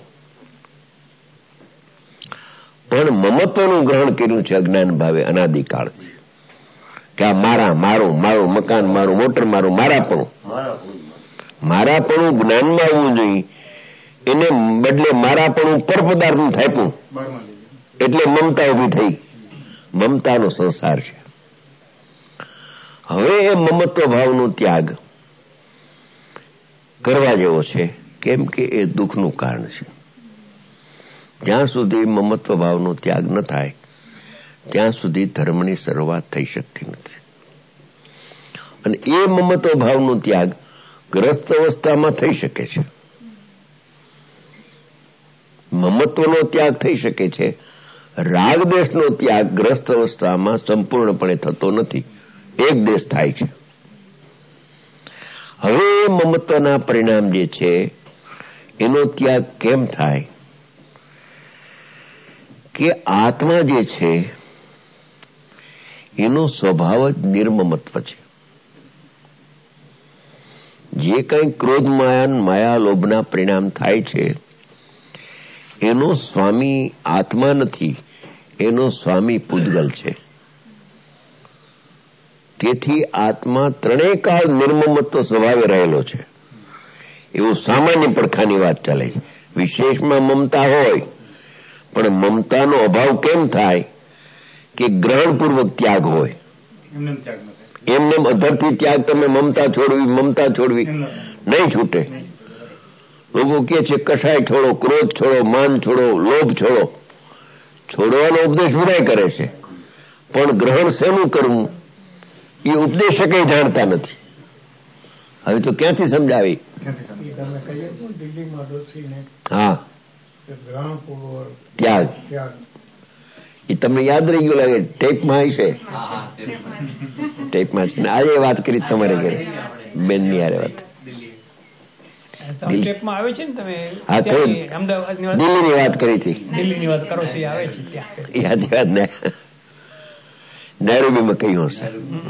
Speaker 1: પણ મમત્વનું ગ્રહણ કર્યું છે અજ્ઞાન ભાવે અનાદિકાળથી, કે આ મારા, મારું, મારું મકાન, મારું મોટર, મારું મારાપણું. મારાપણું જ્ઞાનમાં આવવું જોઈએ, એને બદલે મારાપણું પરપદાર્થનું થાપ્યું, એટલે મમતા ઉભી થઈ. મમતાનો સંસાર છે. હવે એ મમત્વ ભાવનો ત્યાગ કરવા જેવો છે, કેમ કે એ દુઃખનું કારણ છે. જ્યાં સુધી મમત્વ ભાવનો ત્યાગ ન થાય ત્યાં સુધી ધર્મની શરૂઆત થઈ શકતી નથી. અને એ મમત્વ ભાવનો ત્યાગ ગ્રસ્ત અવસ્થામાં થઈ શકે છે, મમત્વનો ત્યાગ થઈ શકે છે. રાગદેશનો ત્યાગ ગ્રસ્ત અવસ્થામાં સંપૂર્ણપણે થતો નથી, એક દેશ થાય છે. હવે મમત્વના પરિણામ જે છે એનો ત્યાગ કેમ થાય કે આત્મા જે છે એનો સ્વભાવ જ નિર્મમત્વ છે. જે કંઈ ક્રોધ માયા લોભના પરિણામ થાય છે એનો સ્વામી આત્મા નથી, એનો સ્વામી પૂતગલ છે. તેથી આત્મા ત્રણેય કાળ નિર્મમત્વ સ્વભાવે રહેલો છે. એવું સામાન્ય પડખાની વાત ચાલે છે. વિશેષમાં મમતા હોય, પણ મમતાનો અભાવ કેમ થાય કે ગ્રહણપૂર્વક ત્યાગ હોય. એમને અધરથી ત્યાગ, તમે મમતા છોડવી નહીં છૂટે. લોકો કે છે કશાય છોડો, ક્રોધ છોડો, માન છોડો, લોભ છોડો. છોડવાનો ઉપદેશ વિદાય કરે છે, પણ ગ્રહણ શેનું કરવું એ ઉપદેશક જાણતા નથી. હવે તો ક્યાંથી સમજાવી? હા, ત્યાગ એ તમને યાદ રહી ગયું લાગે. ટેપમાં હશે, ટેપમાં છે ને. આજે વાત કરી તમારે ઘરે બેનની હારે વાત.
Speaker 5: ટેપમાં આવે છે ને, તમે
Speaker 1: હા, દિલ્હીની વાત કરી હતી.
Speaker 5: દિલ્હીની વાત કરો છો, આવે છે ત્યાં.
Speaker 1: યાદ ને નૈરોબીમાં કહ્યું હશે.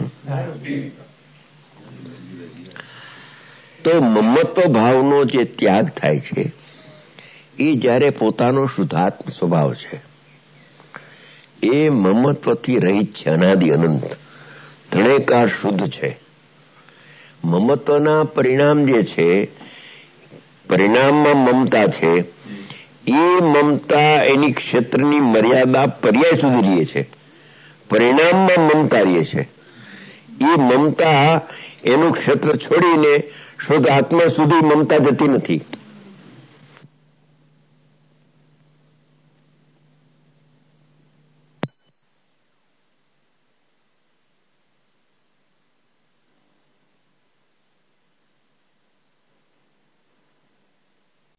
Speaker 1: તો મમત્વ ભાવનો જે ત્યાગ થાય છે એ જ્યારે પોતાનો શુદ્ધાત્મ સ્વભાવ છે એ મમત્વથી રહિત છે, અનાદિ અનંત, ત્રણેયકાર શુદ્ધ છે. મમત્વના પરિણામ જે છે, પરિણામમાં મમતા છે, એ મમતા એની ક્ષેત્રની મર્યાદા પર્યાય સુધી રહે છે. પરિણામમાં મમતા રહે છે. એ મમતા એનું ક્ષેત્ર છોડીને શુદ્ધ આત્મા સુધી મમતા જતી નથી.